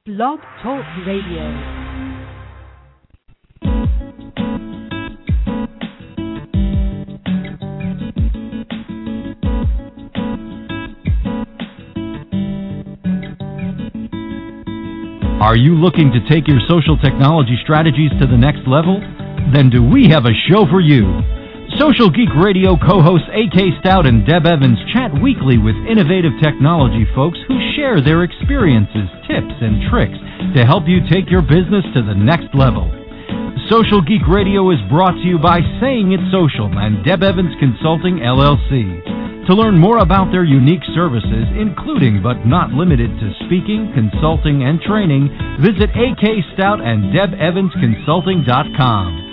Blog Talk Radio. Are you looking to take your social technology strategies to the next level? Then do we have a show for you. Social Geek Radio co-hosts A.K. Stout and Deb Evans chat weekly with innovative technology folks who share their experiences, tips, and tricks to help you take your business to the next level. Social Geek Radio is brought to you by Saying It Social and Deb Evans Consulting, LLC. To learn more about their unique services, including but not limited to speaking, consulting, and training, visit A.K. Stout and DebEvansConsulting.com.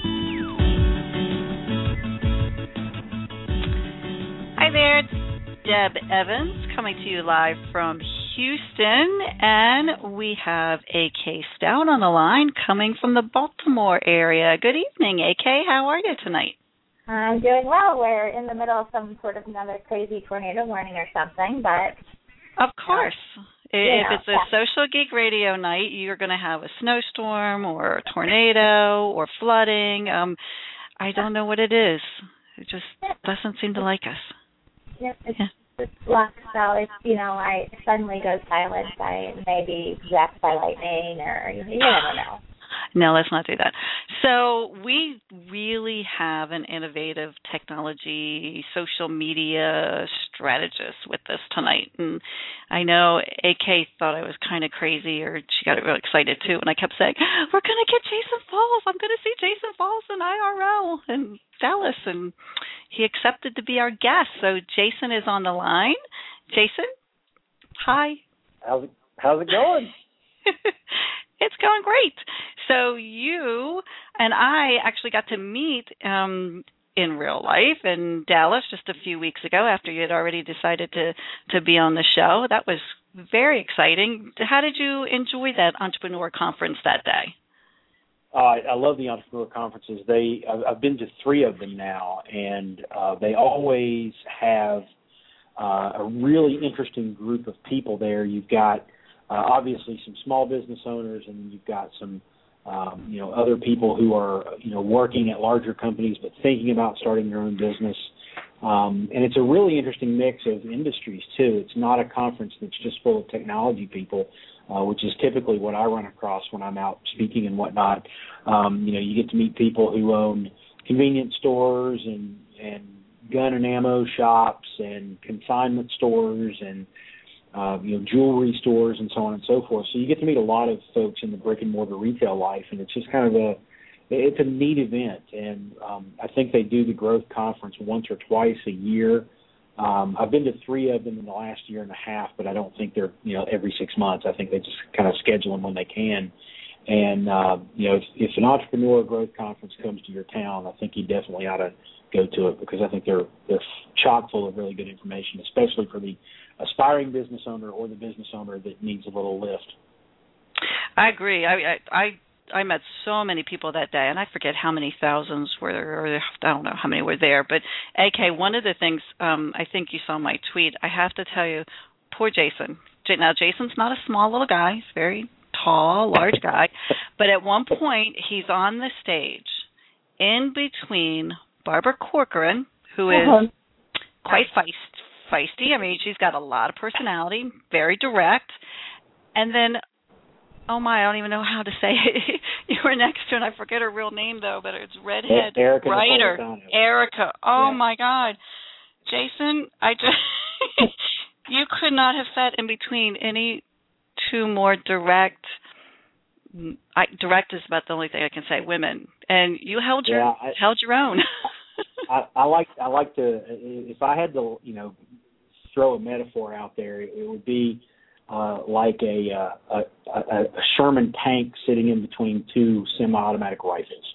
Hi there, it's Deb Evans coming to you live from Houston, and we have A.K. Stout on the line coming from the Baltimore area. Good evening, A.K. How are you tonight? I'm doing well. We're in the middle of some sort of another crazy tornado warning or something, but... Of course. If it's a Social Geek Radio night, you're going to have a snowstorm or a tornado or flooding. I don't know what it is. It just doesn't seem to like us. It's lost out. I suddenly go silent. I may be zapped by lightning, or you never know. No, let's not do that. So we really have an innovative technology, social media strategist with us tonight. And I know AK thought I was kind of crazy, or she got really excited too. And I kept saying, we're going to get Jason Falls. I'm going to see Jason Falls in IRL in Dallas. And he accepted to be our guest. So Jason is on the line. Jason, hi. How's it going? It's going great. So you and I actually got to meet in real life in Dallas just a few weeks ago after you had already decided to be on the show. That was very exciting. How did you enjoy that entrepreneur conference that day? I love the entrepreneur conferences. I've been to 3 of them now, and they always have a really interesting group of people there. You've got obviously some small business owners, and you've got some other people who are working at larger companies but thinking about starting their own business. And it's a really interesting mix of industries too. It's not a conference that's just full of technology people, which is typically what I run across when I'm out speaking and whatnot. You get to meet people who own convenience stores and gun and ammo shops and consignment stores and jewelry stores and so on and so forth. So you get to meet a lot of folks in the brick and mortar retail life, and it's just kind of it's a neat event. And I think they do the Growth Conference once or twice a year. I've been to 3 of them in the last year and a half, but I don't think they're every 6 months. I think they just kind of schedule them when they can. And if an entrepreneur growth conference comes to your town, I think you definitely ought to go to it, because I think they're chock full of really good information, especially for the aspiring business owner or the business owner that needs a little lift. I agree. I met so many people that day, and I forget how many thousands were there, or I don't know how many were there. But AK, one of the things, I think you saw my tweet. I have to tell you, poor Jason. Now Jason's not a small little guy; he's very tall, large guy. But at one point, he's on the stage in between Barbara Corcoran, who is quite feisty. I mean, she's got a lot of personality, very direct. And then, oh my, I don't even know how to say it. You were next to her, and I forget her real name, though, but it's redhead Erica writer. Erica. Oh, yeah. My God. Jason, you could not have sat in between any 2 more direct. Direct is about the only thing I can say. Women, and you held your own. I like to. If I had to, throw a metaphor out there, it would be like a Sherman tank sitting in between 2 semi-automatic rifles.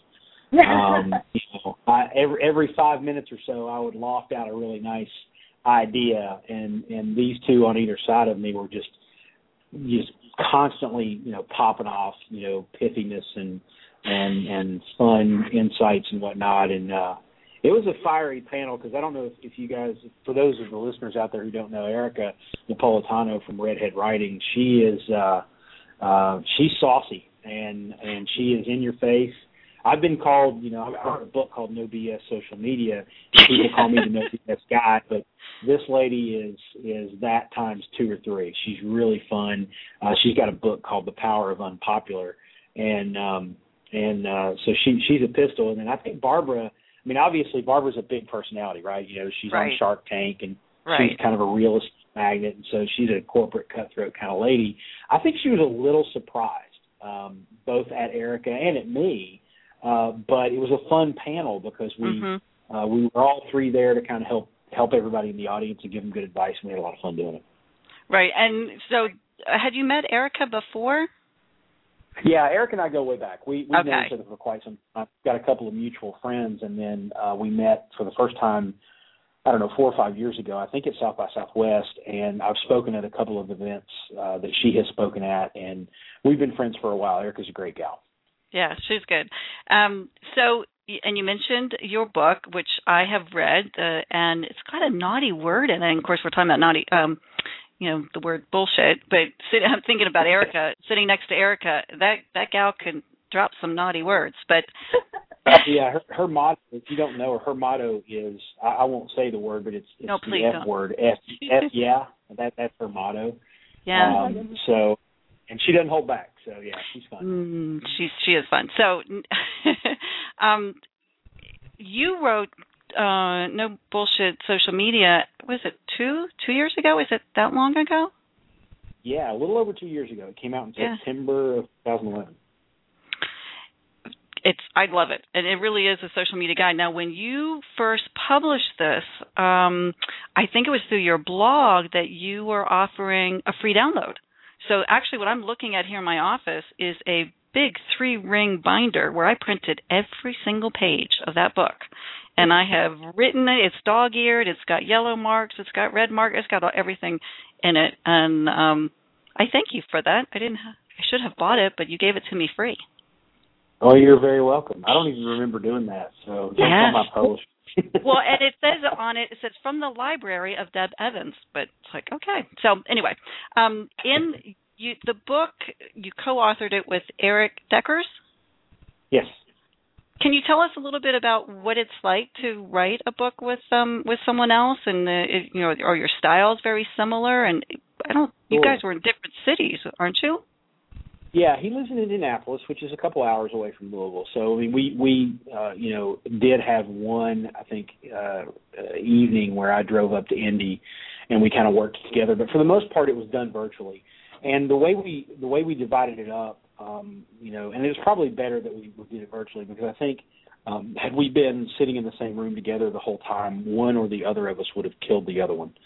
Every 5 minutes or so, I would loft out a really nice idea, and these 2 on either side of me were just constantly, popping off, pithiness and fun insights and whatnot. And it was a fiery panel, because I don't know if you guys, for those of the listeners out there who don't know Erica Napolitano from Redhead Writing, she is she's saucy and she is in your face. I've been called, I wrote a book called No BS Social Media. People call me the No BS guy, but this lady is that times 2 or 3. She's really fun. She's got a book called The Power of Unpopular, and so she's a pistol. And then I think Barbara. I mean, obviously Barbara's a big personality, right? She's on Shark Tank, and she's kind of a realist magnet, and so she's a corporate cutthroat kind of lady. I think she was a little surprised, both at Erica and at me. But it was a fun panel because we were all 3 there to kind of help everybody in the audience and give them good advice, and we had a lot of fun doing it. Right. And so had you met Erica before? Yeah, Erica and I go way back. We've known each other for quite some time. We've got a couple of mutual friends, and then we met for the first time, 4 or 5 years ago, I think at South by Southwest, and I've spoken at a couple of events that she has spoken at, and we've been friends for a while. Erica's a great gal. Yeah, she's good. So, and you mentioned your book, which I have read, and it's got a naughty word in it. And of course, we're talking about naughty, the word bullshit. But I'm thinking about Erica, sitting next to Erica. That gal can drop some naughty words. But yeah, her motto, if you don't know her motto is, I won't say the word, but it's no, the F word. F yeah, that's her motto. Yeah. And she doesn't hold back, so yeah, she's fun. She is fun. So, you wrote No Bullshit Social Media. Was it 2 years ago? Is it that long ago? Yeah, a little over 2 years ago. It came out in September of 2011. I love it, and it really is a social media guide. Now, when you first published this, I think it was through your blog that you were offering a free download. So actually what I'm looking at here in my office is a big 3-ring binder where I printed every single page of that book. And I have written it. It's dog-eared. It's got yellow marks. It's got red marks. It's got everything in it. And I thank you for that. I should have bought it, but you gave it to me free. Oh, you're very welcome. I don't even remember doing that. So don't tell my publisher. Well, and it says on it, from the library of Deb Evans, but it's like, okay. So anyway, the book, you co-authored it with Eric Deckers? Yes. Can you tell us a little bit about what it's like to write a book with someone else, and are your styles very similar? And you guys were in different cities, aren't you? Yeah, he lives in Indianapolis, which is a couple hours away from Louisville. So I mean, we did have one, I think, evening where I drove up to Indy, and we kind of worked together. But for the most part, it was done virtually. And the way we divided it up, and it was probably better that we did it virtually, because I think had we been sitting in the same room together the whole time, one or the other of us would have killed the other one.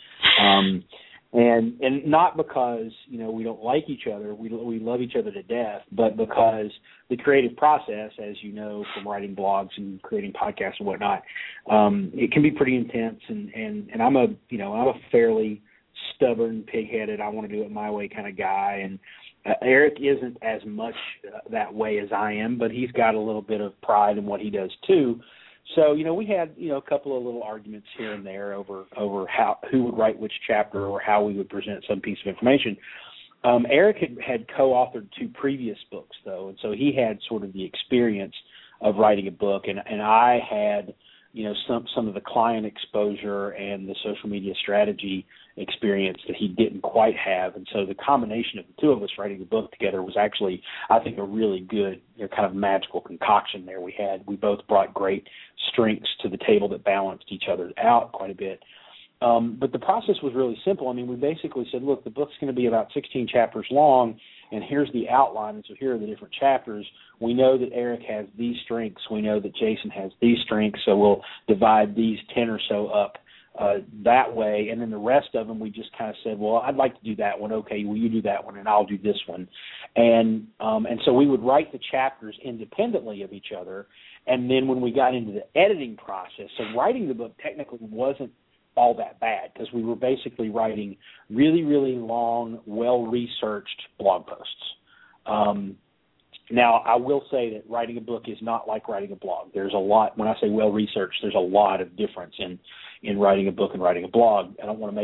And not because, we don't like each other, we love each other to death, but because the creative process, as you know from writing blogs and creating podcasts and whatnot, it can be pretty intense. And I'm a fairly stubborn, pig-headed, I want to do it my way kind of guy. And Eric isn't as much that way as I am, but he's got a little bit of pride in what he does too. So, we had, a couple of little arguments here and there over who would write which chapter or how we would present some piece of information. Eric had co-authored 2 previous books, though, and so he had sort of the experience of writing a book, and I had, some of the client exposure and the social media strategy experience that he didn't quite have. And so the combination of the 2 of us writing the book together was actually, I think, a really good, kind of magical concoction there. We both brought great strengths to the table that balanced each other out quite a bit. But the process was really simple. I mean, we basically said, look, the book's going to be about 16 chapters long, and here's the outline, and so here are the different chapters. We know that Eric has these strengths. We know that Jason has these strengths, so we'll divide these 10 or so up that way, and then the rest of them we just kind of said, well, I'd like to do that one. Okay, well, you do that one, and I'll do this one. And so we would write the chapters independently of each other, and then when we got into the editing process, so writing the book technically wasn't all that bad, because we were basically writing really, really long, well-researched blog posts. Now, I will say that writing a book is not like writing a blog. There's a lot, when I say well-researched, there's a lot of difference in writing a book and writing a blog. I don't want to make it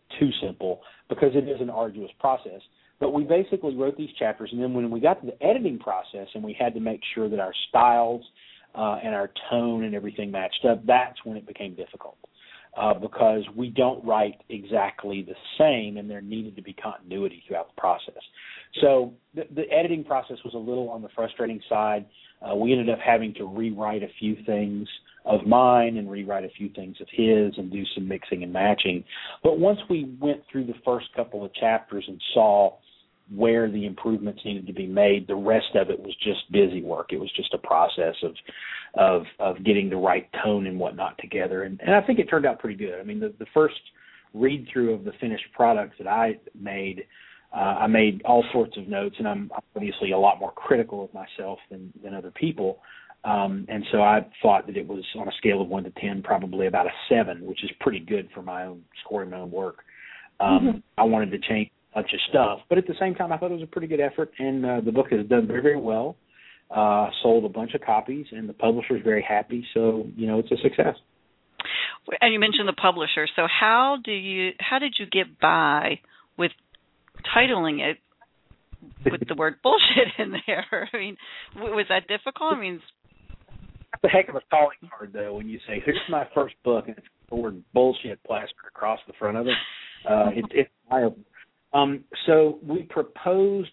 too simple because it is an arduous process. But we basically wrote these chapters, and then when we got to the editing process and we had to make sure that our styles and our tone and everything matched up, that's when it became difficult because we don't write exactly the same, and there needed to be continuity throughout the process. So the editing process was a little on the frustrating side. We ended up having to rewrite a few things of mine and rewrite a few things of his and do some mixing and matching. But once we went through the first couple of chapters and saw where the improvements needed to be made, the rest of it was just busy work. It was just a process of getting the right tone and whatnot together. And I think it turned out pretty good. I mean, the first read-through of the finished products that I made all sorts of notes, and I'm obviously a lot more critical of myself than other people. And so I thought that it was, on a scale of 1 to 10, probably about a 7, which is pretty good for my own scoring my own work. I wanted to change a bunch of stuff, but at the same time, I thought it was a pretty good effort, and the book has done very, very well. Sold a bunch of copies, and the publisher's very happy. So, it's a success. And you mentioned the publisher. So how did you get by with titling it with the word bullshit in there? I mean, was that difficult? I mean, it's a heck of a calling card, though, when you say, here's my first book, and it's the word bullshit plastered across the front of it. It's viable. So we proposed,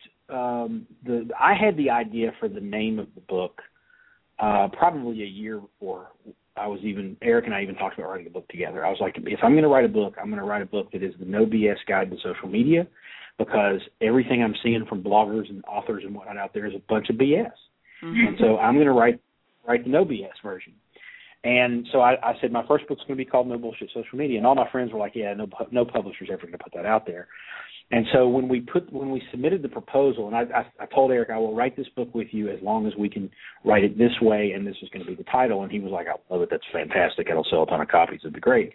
I had the idea for the name of the book probably a year before Eric and I even talked about writing a book together. I was like, if I'm going to write a book, I'm going to write a book that is the No BS Guide to Social Media, because everything I'm seeing from bloggers and authors and whatnot out there is a bunch of BS. Mm-hmm. And so I'm going to write the No BS version. And so I said my first book's going to be called No Bullshit Social Media, and all my friends were like, yeah, no publisher's ever going to put that out there. And so when we submitted the proposal, and I told Eric, I will write this book with you as long as we can write it this way, and this is going to be the title. And he was like, I love it. That's fantastic. It'll sell a ton of copies. It'd be great.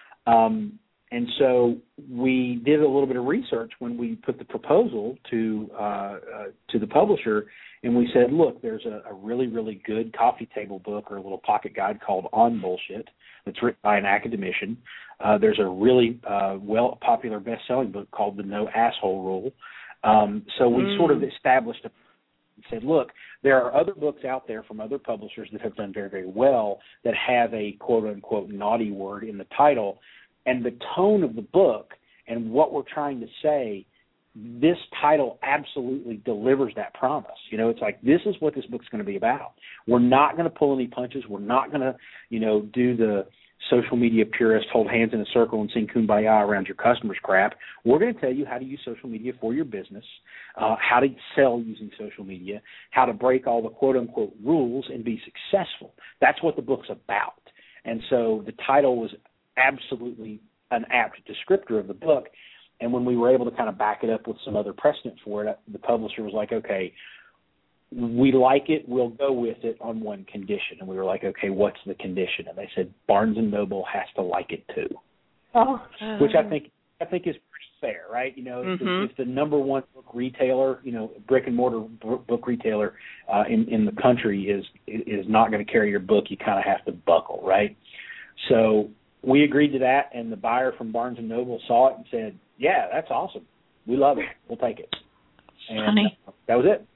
And so we did a little bit of research when we put the proposal to the publisher, and we said, look, there's a really, really good coffee table book or a little pocket guide called On Bullshit that's written by an academician. There's a really popular best-selling book called The No Asshole Rule. So we sort of established and said, look, there are other books out there from other publishers that have done very, very well that have a quote-unquote naughty word in the title, and the tone of the book and what we're trying to say, this title absolutely delivers that promise. It's like, this is what this book's going to be about. We're not going to pull any punches. We're not going to, do the social media purist, hold hands in a circle and sing Kumbaya around your customers crap. We're going to tell you how to use social media for your business, how to sell using social media, how to break all the quote-unquote rules and be successful. That's what the book's about. And so the title was absolutely an apt descriptor of the book. And when we were able to kind of back it up with some other precedent for it, the publisher was like, okay, we like it, we'll go with it on one condition. And we were like, okay, what's the condition? And they said, Barnes & Noble has to like it too. Which I think is pretty fair, right? If the number one book retailer, brick and mortar book retailer in the country is not going to carry your book, you kind of have to buckle, right? So we agreed to that, and the buyer from Barnes & Noble saw it and said, yeah, that's awesome. We love it. We'll take it. And funny. That was it.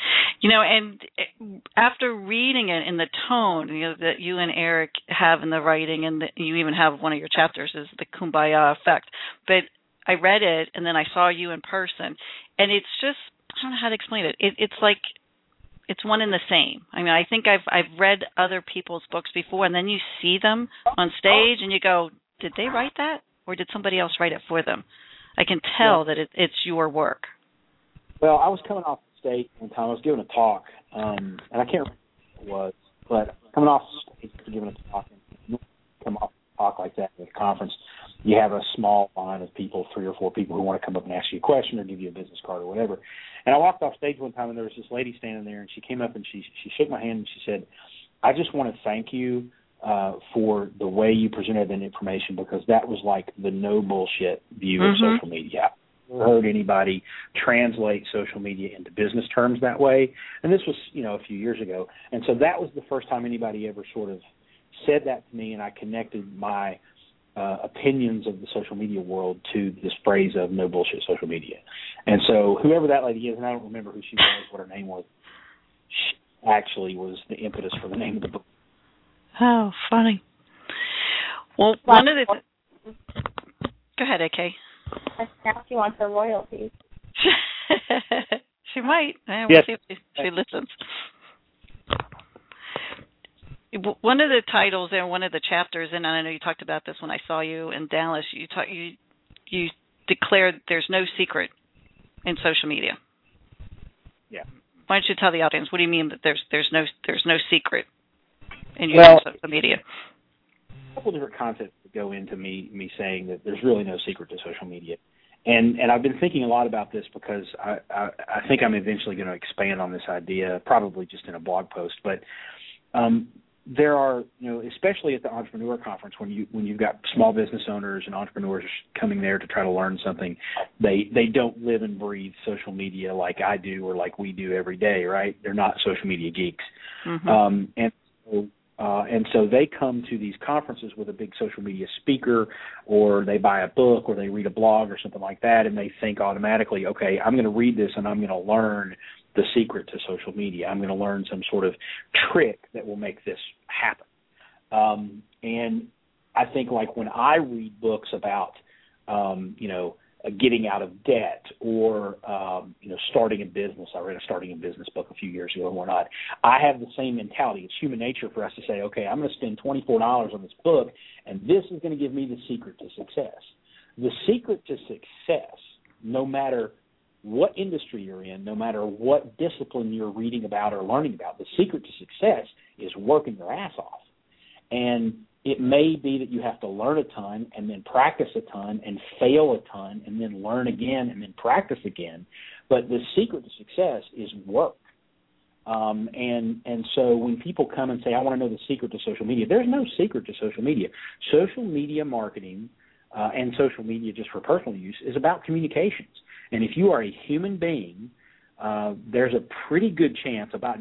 And after reading it in the tone, that you and Eric have in the writing, and you even have one of your chapters is the Kumbaya effect. But I read it, and then I saw you in person, and it's just, I don't know how to explain it. It's like it's one and the same. I mean, I think I've read other people's books before, and then you see them on stage, and you go, did they write that, or did somebody else write it for them? I can tell that it's your work. Well, I was coming off the stage one time. I was giving a talk, and I can't remember what it was, but coming off the stage for giving a talk, and you come off a talk like that at a conference, you have a small line of people, 3 or 4 people who want to come up and ask you a question or give you a business card or whatever. And I walked off stage one time, and there was this lady standing there, and she came up and she shook my hand and she said, I just want to thank you for the way you presented that information, because that was like the no bullshit view of social media. I've never heard anybody translate social media into business terms that way. And this was, a few years ago. And so that was the first time anybody ever sort of said that to me, and I connected my opinions of the social media world to this phrase of no bullshit social media. And so whoever that lady is, and I don't remember who she was, what her name was, she actually was the impetus for the name of the book. Oh, funny. Well, one of the... Go ahead, AK. Now she wants her royalties. She might. We'll yes. see if she listens. One of the titles and one of the chapters, and I know you talked about this when I saw you in Dallas, you declared there's no secret in social media. Yeah. Why don't you tell the audience, what do you mean that there's no secret in using social media? A couple different concepts that go into me saying that there's really no secret to social media. And I've been thinking a lot about this because I think I'm eventually going to expand on this idea, probably just in a blog post. But there are, especially at the Entrepreneur Conference, when you've got small business owners and entrepreneurs coming there to try to learn something, they don't live and breathe social media like I do or like we do every day, right? They're not social media geeks. Mm-hmm. And so they come to these conferences with a big social media speaker, or they buy a book, or they read a blog or something like that, and they think automatically, okay, I'm going to read this and I'm going to learn the secret to social media. I'm going to learn some sort of trick that will make this happen. And I think like when I read books about, getting out of debt or, starting a business. I read a starting a business book a few years ago and whatnot. I have the same mentality. It's human nature for us to say, okay, I'm going to spend $24 on this book, and this is going to give me the secret to success. The secret to success, no matter what industry you're in, no matter what discipline you're reading about or learning about, the secret to success is working your ass off. And it may be that you have to learn a ton and then practice a ton and fail a ton and then learn again and then practice again. But the secret to success is work. And so when people come and say, I want to know the secret to social media, there's no secret to social media. Social media marketing and social media just for personal use is about communications. And if you are a human being, there's a pretty good chance, about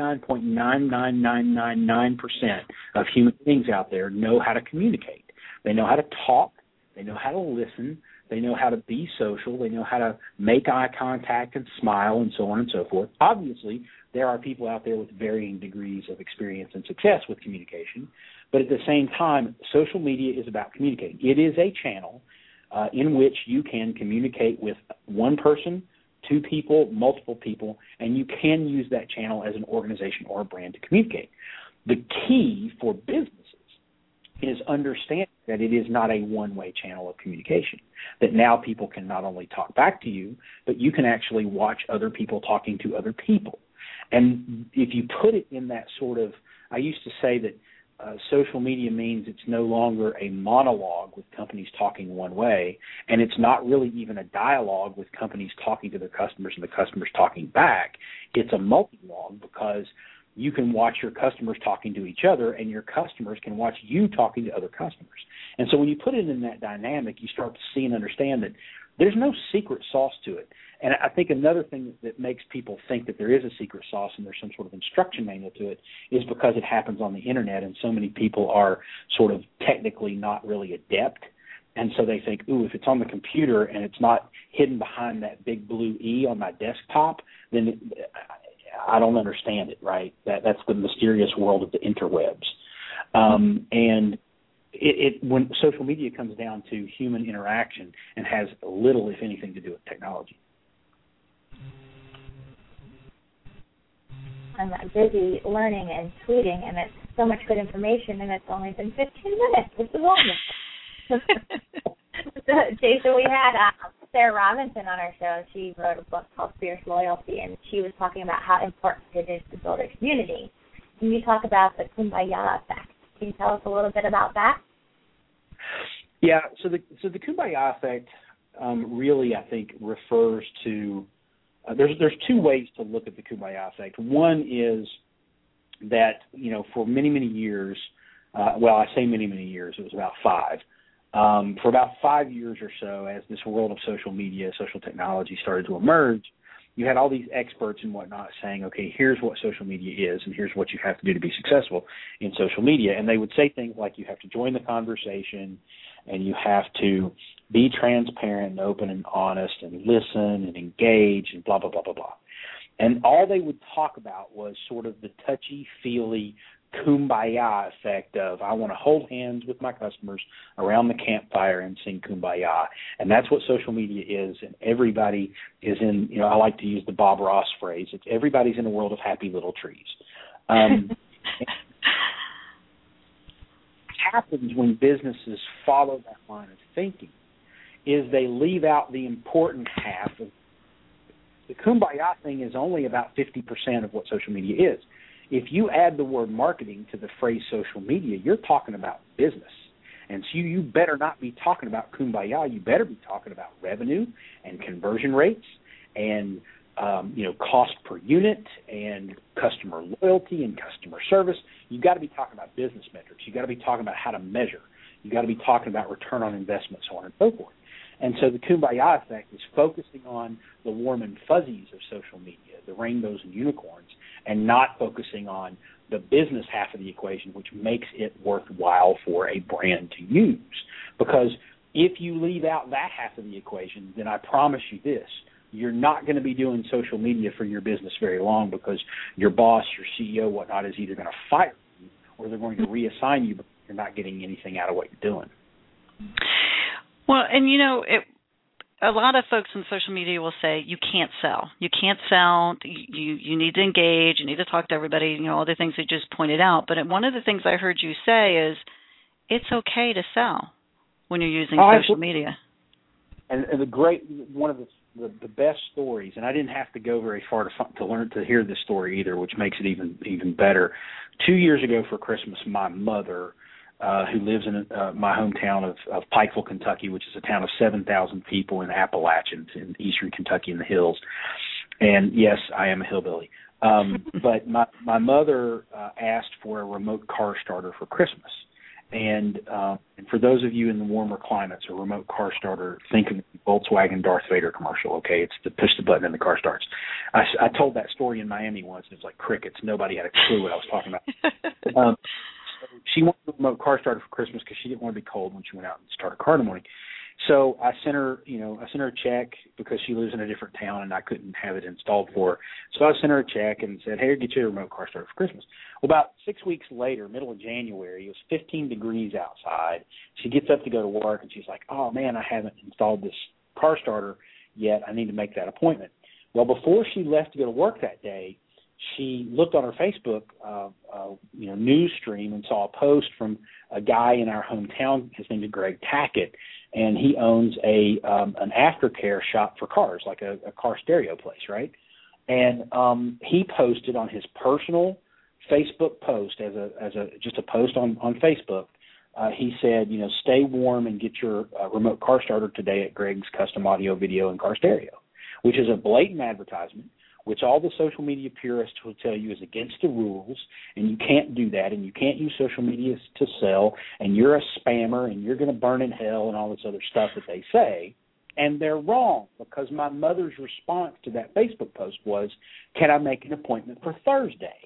99.99999% of human beings out there know how to communicate. They know how to talk. They know how to listen. They know how to be social. They know how to make eye contact and smile and so on and so forth. Obviously, there are people out there with varying degrees of experience and success with communication. But at the same time, social media is about communicating. It is a channel in which you can communicate with one person, two people, multiple people, and you can use that channel as an organization or a brand to communicate. The key for businesses is understanding that it is not a one-way channel of communication, that now people can not only talk back to you, but you can actually watch other people talking to other people. And if you put it in that sort of, I used to say that social media means it's no longer a monologue with companies talking one way, and it's not really even a dialogue with companies talking to their customers and the customers talking back. It's a multi-log because you can watch your customers talking to each other, and your customers can watch you talking to other customers. And so when you put it in that dynamic, you start to see and understand that there's no secret sauce to it. And I think another thing that makes people think that there is a secret sauce and there's some sort of instruction manual to it is because it happens on the Internet, and so many people are sort of technically not really adept. And so they think, ooh, if it's on the computer and it's not hidden behind that big blue E on my desktop, then I don't understand it, right? That's the mysterious world of the interwebs. And when social media comes down to human interaction and has little, if anything, to do with technology. I'm busy learning and tweeting, and it's so much good information, and it's only been 15 minutes. This is awesome. Jason, we had Sarah Robinson on our show. She wrote a book called Fierce Loyalty, and she was talking about how important it is to build a community. Can you talk about the Kumbaya effect? Can you tell us a little bit about that? Yeah, so the Kumbaya effect really, I think, refers to there's two ways to look at the Kumbaya effect. One is that, for many, many years, I say many, many years, it was about 5. For about 5 years or so, as this world of social media, social technology started to emerge, you had all these experts and whatnot saying, okay, here's what social media is and here's what you have to do to be successful in social media. And they would say things like you have to join the conversation and you have to be transparent and open and honest and listen and engage and blah, blah, blah, blah, blah. And all they would talk about was sort of the touchy-feely kumbaya effect of, I want to hold hands with my customers around the campfire and sing kumbaya. And that's what social media is. And everybody is in, I like to use the Bob Ross phrase, it's everybody's in a world of happy little trees. What happens when businesses follow that line of thinking is they leave out the important half of the kumbaya thing. Is only about 50% of what social media is. If you add the word marketing to the phrase social media, you're talking about business. And so you better not be talking about kumbaya. You better be talking about revenue and conversion rates and, cost per unit and customer loyalty and customer service. You've got to be talking about business metrics. You've got to be talking about how to measure. You've got to be talking about return on investment, so on and so forth. And so the kumbaya effect is focusing on the warm and fuzzies of social media, the rainbows and unicorns, and not focusing on the business half of the equation, which makes it worthwhile for a brand to use. Because if you leave out that half of the equation, then I promise you this, you're not going to be doing social media for your business very long, because your boss, your CEO, whatnot, is either going to fire you or they're going to reassign you because you're not getting anything out of what you're doing. Well, and a lot of folks in social media will say you can't sell. You can't sell. You need to engage. You need to talk to everybody. All the things you just pointed out. But one of the things I heard you say is it's okay to sell when you're using social media. And one of the best stories, and I didn't have to go very far to learn to hear this story either, which makes it even better. 2 years ago for Christmas, my mother, who lives in my hometown of Pikeville, Kentucky, which is a town of 7,000 people in Appalachians in eastern Kentucky in the hills. And yes, I am a hillbilly. But my mother asked for a remote car starter for Christmas. And for those of you in the warmer climates, a remote car starter, think of the Volkswagen Darth Vader commercial, okay? It's to push the button and the car starts. I told that story in Miami once. It was like crickets. Nobody had a clue what I was talking about. She wanted a remote car starter for Christmas because she didn't want to be cold when she went out and start a car in the morning. So I sent her a check because she lives in a different town and I couldn't have it installed for her. So I sent her a check and said, hey, I'll get you a remote car starter for Christmas. Well, about 6 weeks later, middle of January, it was 15 degrees outside. She gets up to go to work and she's like, oh, man, I haven't installed this car starter yet. I need to make that appointment. Well, before she left to go to work that day, she looked on her Facebook news stream and saw a post from a guy in our hometown. His name is Greg Tackett, and he owns an aftercare shop for cars, like a car stereo place, right? And he posted on his personal Facebook post as just a post on Facebook. He said, stay warm and get your remote car starter today at Greg's Custom Audio, Video, and Car Stereo, which is a blatant advertisement, which all the social media purists will tell you is against the rules, and you can't do that, and you can't use social media to sell, and you're a spammer, and you're going to burn in hell, and all this other stuff that they say. And they're wrong, because my mother's response to that Facebook post was, can I make an appointment for Thursday?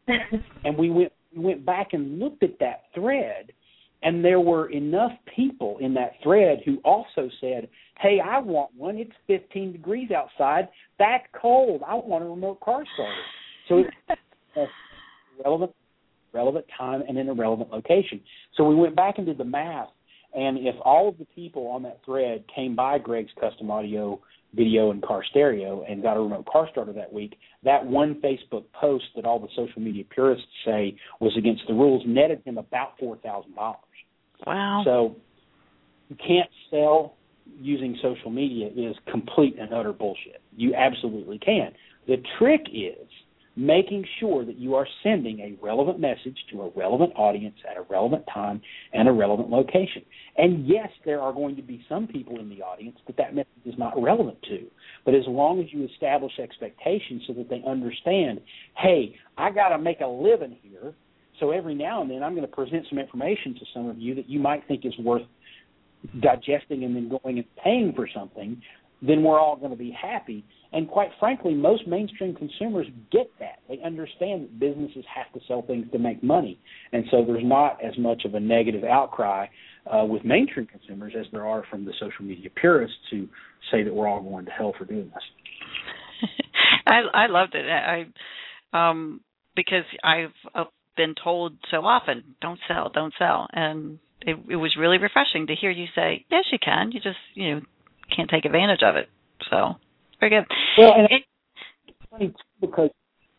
And we went back and looked at that thread, and there were enough people in that thread who also said, hey, I want one. It's 15 degrees outside. That's cold. I want a remote car starter. So it's a relevant time and in a relevant location. So we went back and did the math, and if all of the people on that thread came by Greg's Custom Audio, Video, and Car Stereo and got a remote car starter that week, that one Facebook post that all the social media purists say was against the rules netted him about $4,000. Wow. So you can't sell using social media is complete and utter bullshit. You absolutely can. The trick is making sure that you are sending a relevant message to a relevant audience at a relevant time and a relevant location. And yes, there are going to be some people in the audience that message is not relevant to. But as long as you establish expectations so that they understand, hey, I got to make a living here, so every now and then I'm going to present some information to some of you that you might think is worth digesting and then going and paying for something, then we're all going to be happy. And quite frankly, most mainstream consumers get that. They understand that businesses have to sell things to make money. And so there's not as much of a negative outcry with mainstream consumers as there are from the social media purists who say that we're all going to hell for doing this. I loved it. Because I've been told so often, don't sell. And it was really refreshing to hear you say, yes, you can. You just, can't take advantage of it. So, very good. Well, and it's funny, too, because,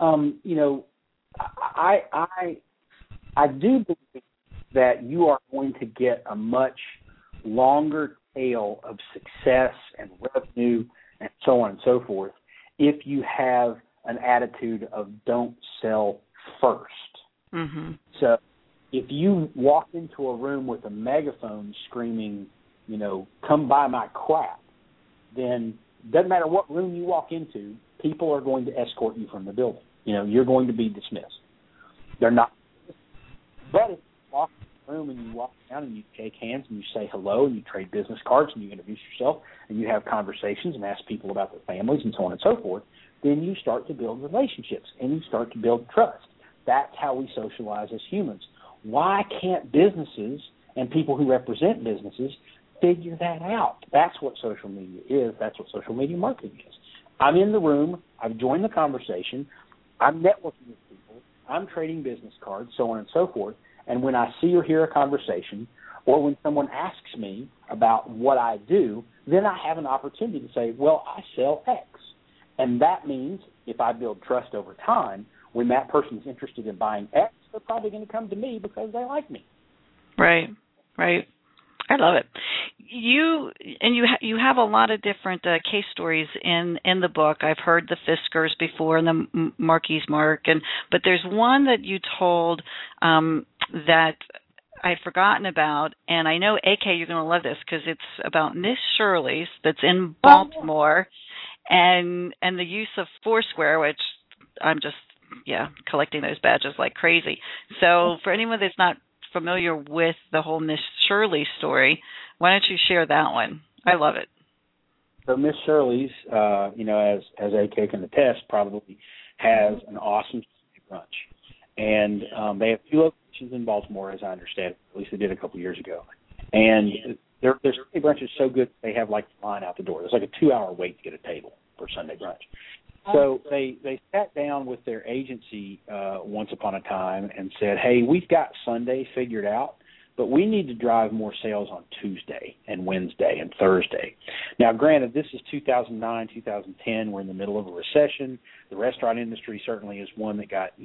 I do believe that you are going to get a much longer tail of success and revenue and so on and so forth if you have an attitude of don't sell first. Mm-hmm. So if you walk into a room with a megaphone screaming, come buy my crap, then doesn't matter what room you walk into, people are going to escort you from the building. You're going to be dismissed. They're not. But if you walk in the room and you walk down and you shake hands and you say hello and you trade business cards and you introduce yourself and you have conversations and ask people about their families and so on and so forth, then you start to build relationships and you start to build trust. That's how we socialize as humans. Why can't businesses and people who represent businesses figure that out? That's what social media is. That's what social media marketing is. I'm in the room. I've joined the conversation. I'm networking with people. I'm trading business cards, so on and so forth. And when I see or hear a conversation, or when someone asks me about what I do, then I have an opportunity to say, well, I sell X. And that means if I build trust over time, when that person's interested in buying X, they're probably going to come to me because they like me. Right. I love it. You have a lot of different case stories in the book. I've heard the Fiskars before and the Marquis Mark, but there's one that you told that I'd forgotten about, and I know, AK, you're going to love this because it's about Miss Shirley's that's in Baltimore, and the use of Foursquare, which I'm just collecting those badges like crazy. So for anyone that's not familiar with the whole Miss Shirley story, why don't you share that one? I love it. So Miss Shirley's, as AK can attest, probably has an awesome brunch. And they have 2 locations in Baltimore, as I understand it. At least they did a couple years ago. And their Sunday brunch is so good, they have, like, a line out the door. There's like a 2-hour wait to get a table for Sunday brunch. So they sat down with their agency once upon a time and said, hey, we've got Sunday figured out, but we need to drive more sales on Tuesday and Wednesday and Thursday. Now, granted, this is 2009, 2010. We're in the middle of a recession. The restaurant industry certainly is one that got,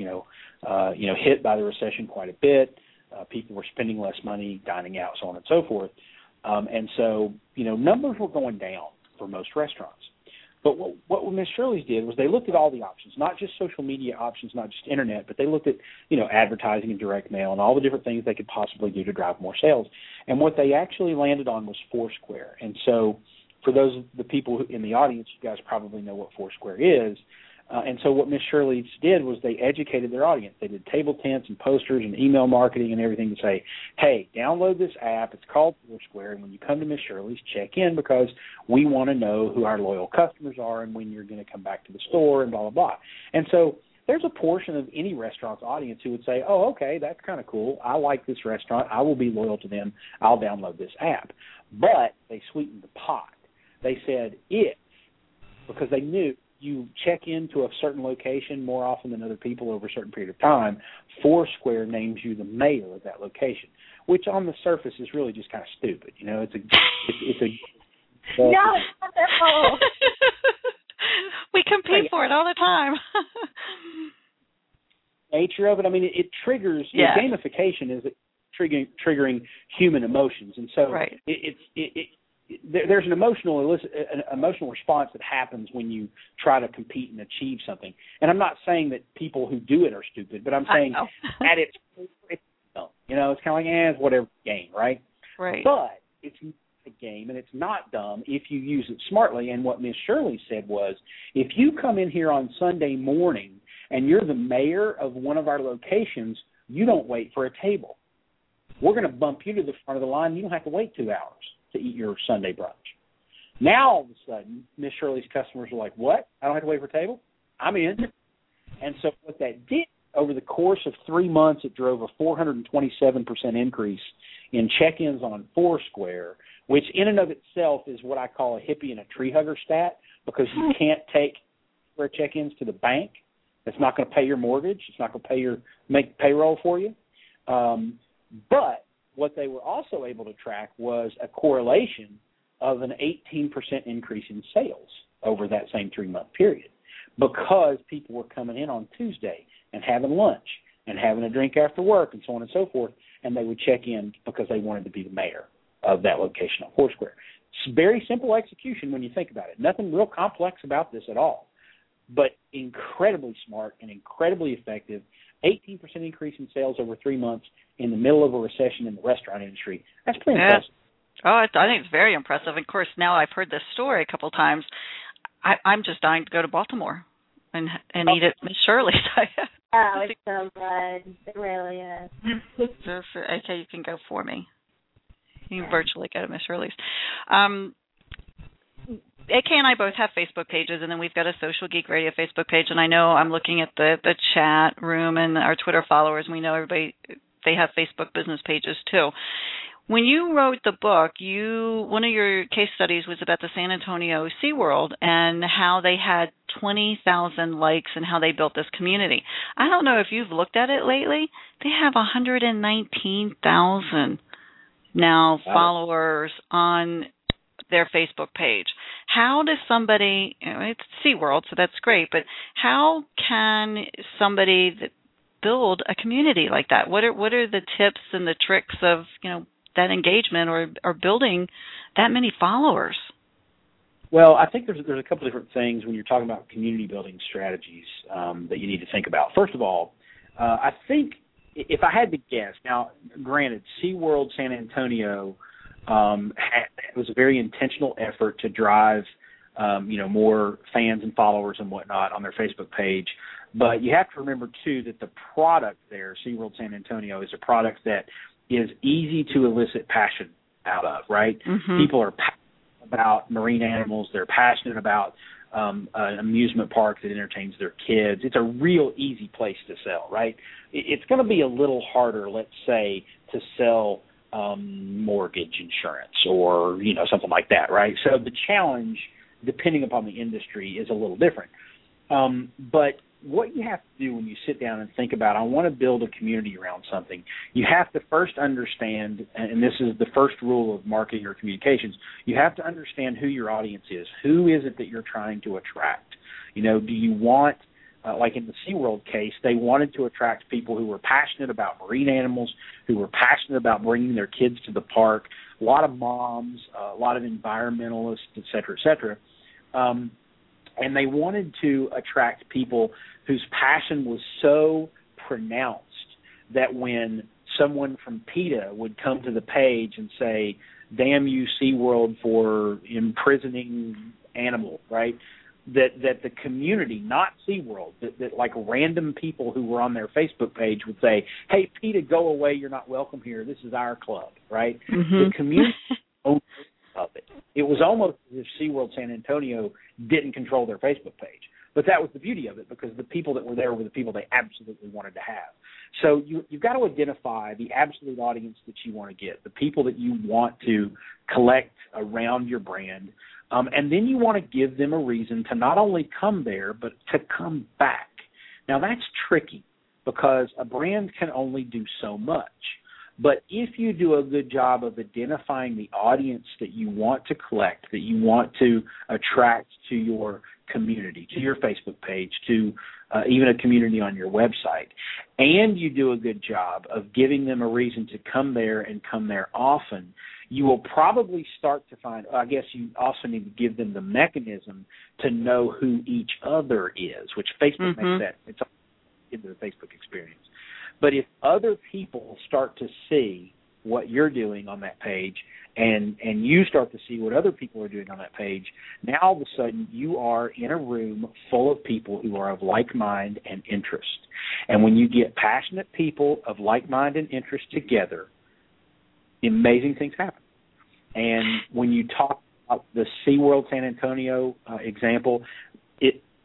hit by the recession quite a bit. People were spending less money, dining out, so on and so forth. And so, numbers were going down for most restaurants. But what Miss Shirley's did was they looked at all the options, not just social media options, not just internet, but they looked at, advertising and direct mail and all the different things they could possibly do to drive more sales. And what they actually landed on was Foursquare. And so for those the people in the audience, you guys probably know what Foursquare is. And so what Miss Shirley's did was they educated their audience. They did table tents and posters and email marketing and everything to say, hey, download this app. It's called Foursquare. And when you come to Miss Shirley's, check in because we want to know who our loyal customers are and when you're going to come back to the store and blah, blah, blah. And so there's a portion of any restaurant's audience who would say, oh, okay, that's kind of cool. I like this restaurant. I will be loyal to them. I'll download this app. But they sweetened the pot. They said because they knew you check into a certain location more often than other people over a certain period of time, Foursquare names you the mayor of that location, which on the surface is really just kind of stupid. It's a no, it's wonderful. We compete for it all the time. Nature of it, it triggers gamification is triggering human emotions, and so right. There's an emotional response that happens when you try to compete and achieve something. And I'm not saying that people who do it are stupid, but I'm saying at its dumb. It's kind of like, it's whatever game, right? Right. But it's not a game, and it's not dumb if you use it smartly. And what Miss Shirley said was, if you come in here on Sunday morning and you're the mayor of one of our locations, you don't wait for a table. We're going to bump you to the front of the line. You don't have to wait 2 hours to eat your Sunday brunch. Now, all of a sudden, Miss Shirley's customers are like, what? I don't have to wait for a table? I'm in. And so what that did over the course of 3 months, it drove a 427% increase in check-ins on Foursquare, which in and of itself is what I call a hippie and a tree hugger stat, because you can't take Square check-ins to the bank. It's not going to pay your mortgage. It's not going to make payroll for you. But what they were also able to track was a correlation of an 18% increase in sales over that same 3-month period, because people were coming in on Tuesday and having lunch and having a drink after work and so on and so forth, and they would check in because they wanted to be the mayor of that location on Foursquare. It's very simple execution when you think about it. Nothing real complex about this at all, but incredibly smart and incredibly effective. 18% increase in sales over 3 months in the middle of a recession in the restaurant industry. That's pretty impressive. Oh, I think it's very impressive. Of course, now I've heard this story a couple of times. I'm just dying to go to Baltimore and eat at Miss Shirley's. Oh, it's so good. It really is. Okay, you can go for me. You can virtually go to Miss Shirley's. AK and I both have Facebook pages, and then we've got a Social Geek Radio Facebook page. And I know I'm looking at the chat room and our Twitter followers, and we know everybody, they have Facebook business pages too. When you wrote the book, one of your case studies was about the San Antonio SeaWorld and how they had 20,000 likes and how they built this community. I don't know if you've looked at it lately. They have 119,000 now followers on their Facebook page. How does somebody, it's SeaWorld, so that's great, but how can somebody build a community like that? What are the tips and the tricks of, that engagement or building that many followers? Well, I think there's a couple different things when you're talking about community building strategies that you need to think about. First of all, I think if I had to guess, now granted, SeaWorld San Antonio it was a very intentional effort to drive more fans and followers and whatnot on their Facebook page. But you have to remember, too, that the product there, SeaWorld San Antonio, is a product that is easy to elicit passion out of, right? Mm-hmm. People are passionate about marine animals. They're passionate about an amusement park that entertains their kids. It's a real easy place to sell, right? It's going to be a little harder, let's say, to sell mortgage insurance or, something like that, right? So the challenge, depending upon the industry, is a little different. But what you have to do when you sit down and think about, I want to build a community around something, you have to first understand, and this is the first rule of marketing or communications, you have to understand who your audience is. Who is it that you're trying to attract? Do you want, like in the SeaWorld case, they wanted to attract people who were passionate about marine animals, who were passionate about bringing their kids to the park, a lot of moms, a lot of environmentalists, et cetera, et cetera. And they wanted to attract people whose passion was so pronounced that when someone from PETA would come to the page and say, "Damn you, SeaWorld, for imprisoning animals," right? That the community, not SeaWorld, that like random people who were on their Facebook page would say, "Hey, PETA, go away. You're not welcome here. This is our club," right? Mm-hmm. The community owned of it. It was almost as if SeaWorld San Antonio didn't control their Facebook page. But that was the beauty of it, because the people that were there were the people they absolutely wanted to have. So you've got to identify the absolute audience that you want to get, the people that you want to collect around your brand, and then you want to give them a reason to not only come there, but to come back. Now, that's tricky because a brand can only do so much. But if you do a good job of identifying the audience that you want to collect, that you want to attract to your community, to your Facebook page, to even a community on your website, and you do a good job of giving them a reason to come there and come there often, you will probably start to find, I guess you also need to give them the mechanism to know who each other is, which Facebook makes that. It's into the Facebook experience. But if other people start to see what you're doing on that page and you start to see what other people are doing on that page, now all of a sudden you are in a room full of people who are of like mind and interest. And when you get passionate people of like mind and interest together, amazing things happen. And when you talk about the SeaWorld San Antonio example,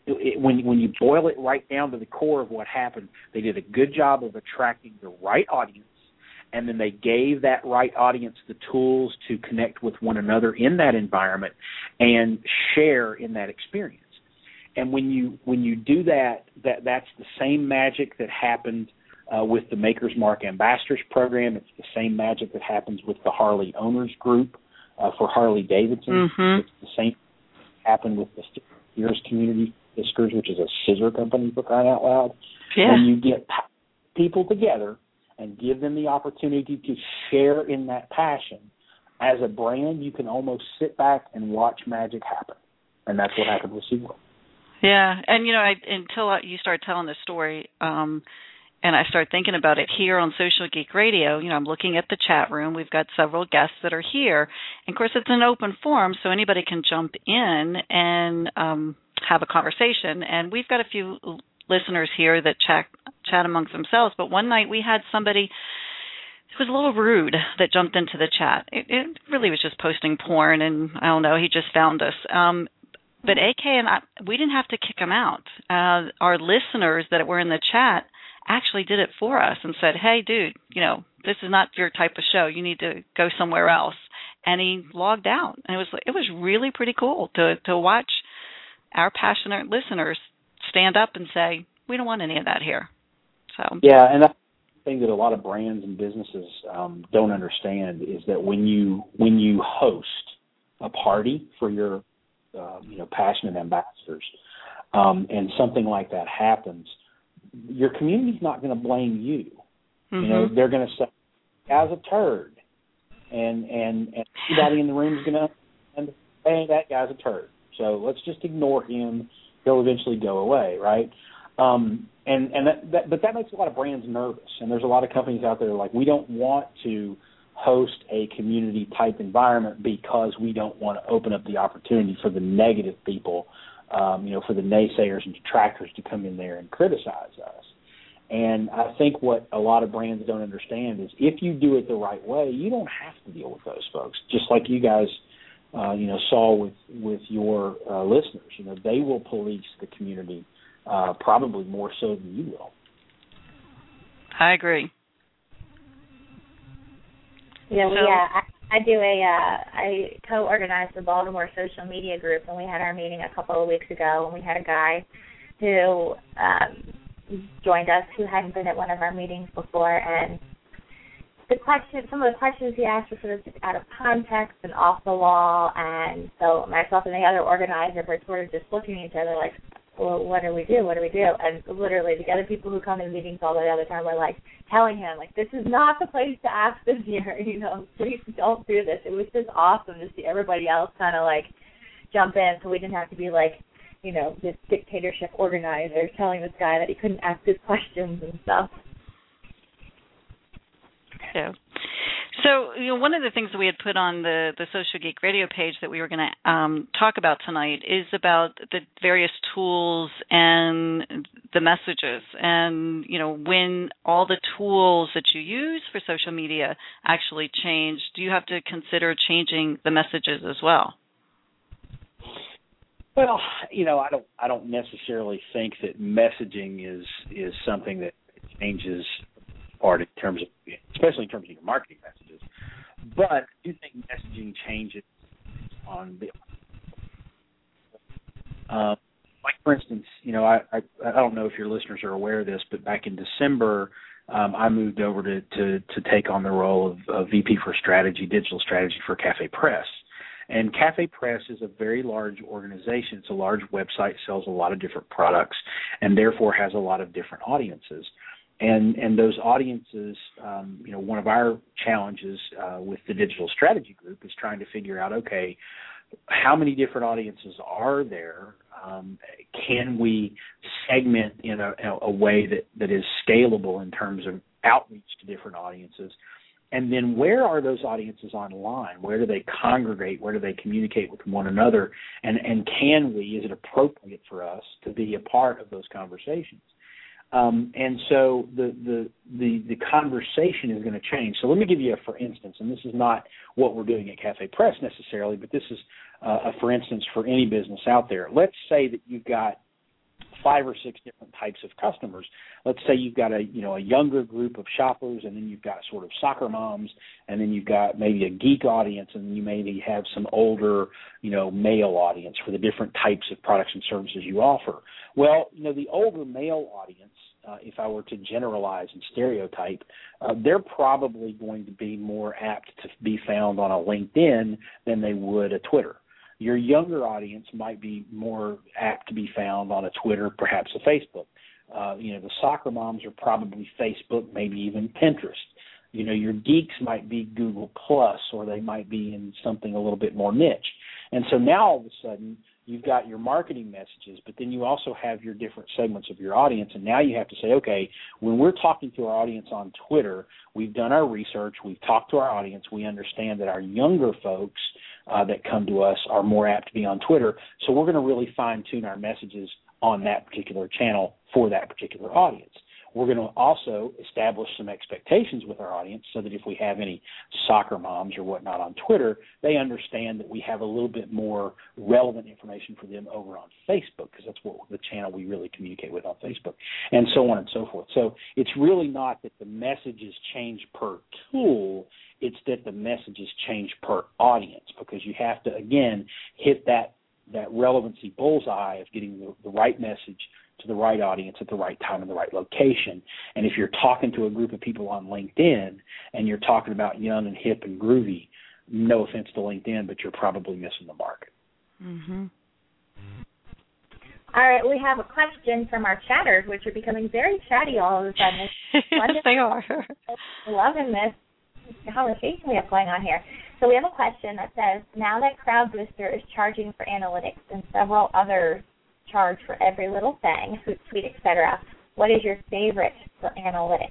when you boil it right down to the core of what happened, they did a good job of attracting the right audience, and then they gave that right audience the tools to connect with one another in that environment and share in that experience. And when you do that, that's the same magic that happened with the Maker's Mark Ambassadors Program. It's the same magic that happens with the Harley Owners Group for Harley Davidson. Mm-hmm. It's the same happened with the Sears Community Fiskars, which is a scissor company, for crying out loud. Yeah. When you get people together and give them the opportunity to share in that passion, as a brand, you can almost sit back and watch magic happen. And that's what happened with SeaWorld. Yeah, and until you start telling the story, and I start thinking about it here on Social Geek Radio, I'm looking at the chat room. We've got several guests that are here. And of course, it's an open forum, so anybody can jump in and have a conversation. And we've got a few listeners here that chat amongst themselves. But one night we had somebody who was a little rude that jumped into the chat. It really was just posting porn, and I don't know, he just found us. But AK and I, we didn't have to kick him out. Our listeners that were in the chat actually did it for us and said, hey, dude, this is not your type of show. You need to go somewhere else. And he logged out. And it was really pretty cool to watch our passionate listeners stand up and say, we don't want any of that here. So yeah, and that's the thing that a lot of brands and businesses don't understand is that when you host a party for your passionate ambassadors, and something like that happens, your community's not going to blame you. Mm-hmm. They're going to say, "Guy's a turd," and everybody in the room is going to say, "Hey, that guy's a turd. So let's just ignore him. He'll eventually go away, right?" But that makes a lot of brands nervous, and there's a lot of companies out there like, we don't want to host a community type environment because we don't want to open up the opportunity for the negative people, for the naysayers and detractors to come in there and criticize us. And I think what a lot of brands don't understand is if you do it the right way, you don't have to deal with those folks. Just like you guys, saw with your listeners, they will police the community probably more so than you will. I agree. Yeah, I co-organized the Baltimore social media group, and we had our meeting a couple of weeks ago, and we had a guy who joined us who hadn't been at one of our meetings before, and some of the questions he asked were sort of just out of context and off the wall, and so myself and the other organizer were sort of just looking at each other like, well, what do we do? What do we do? And literally the other people who come in meetings all the other time were like telling him, like, this is not the place to ask this here, please don't do this. It was just awesome to see everybody else kind of like jump in, so we didn't have to be like, this dictatorship organizer telling this guy that he couldn't ask his questions and stuff. Yeah. So, one of the things that we had put on the Social Geek Radio page that we were going to talk about tonight is about the various tools and the messages. And, when all the tools that you use for social media actually change, do you have to consider changing the messages as well? Well, I don't necessarily think that messaging is something that changes part in terms of, especially in terms of your marketing messages. But I do think messaging changes on the like, for instance, I don't know if your listeners are aware of this, but back in December, I moved over to take on the role of VP for digital strategy for Cafe Press. And Cafe Press is a very large organization. It's a large website, sells a lot of different products, and therefore has a lot of different audiences. And those audiences, one of our challenges with the digital strategy group is trying to figure out, okay, how many different audiences are there? Can we segment in a way that is scalable in terms of outreach to different audiences? And then where are those audiences online? Where do they congregate? Where do they communicate with one another? And is it appropriate for us to be a part of those conversations? And so the conversation is going to change. So let me give you a for instance, and this is not what we're doing at Cafe Press necessarily, but this is a for instance for any business out there. Let's say that you've got 5 or 6 different types of customers. Let's say you've got a younger group of shoppers, and then you've got sort of soccer moms, and then you've got maybe a geek audience, and then you maybe have some older, male audience for the different types of products and services you offer. Well, the older male audience, if I were to generalize and stereotype, they're probably going to be more apt to be found on a LinkedIn than they would a Twitter. Your younger audience might be more apt to be found on a Twitter, perhaps a Facebook. The soccer moms are probably Facebook, maybe even Pinterest. Your geeks might be Google Plus, or they might be in something a little bit more niche. And so now all of a sudden you've got your marketing messages, but then you also have your different segments of your audience, and now you have to say, okay, when we're talking to our audience on Twitter, we've done our research, we've talked to our audience, we understand that our younger folks that come to us are more apt to be on Twitter, so we're going to really fine-tune our messages on that particular channel for that particular audience. We're going to also establish some expectations with our audience so that if we have any soccer moms or whatnot on Twitter, they understand that we have a little bit more relevant information for them over on Facebook, because that's what the channel we really communicate with on Facebook, and so on and so forth. So it's really not that the messages change per tool, it's that the messages change per audience, because you have to, again, hit that relevancy bullseye of getting the right message to the right audience at the right time in the right location. And if you're talking to a group of people on LinkedIn and you're talking about young and hip and groovy, no offense to LinkedIn, but you're probably missing the mark. Mm-hmm. All right, we have a question from our chatters, which are becoming very chatty all of a sudden. Yes, they are. Loving this conversation we have going on here. So we have a question that says, now that CrowdBooster is charging for analytics and several others charge for every little thing, Hootsuite, etc., what is your favorite for analytics?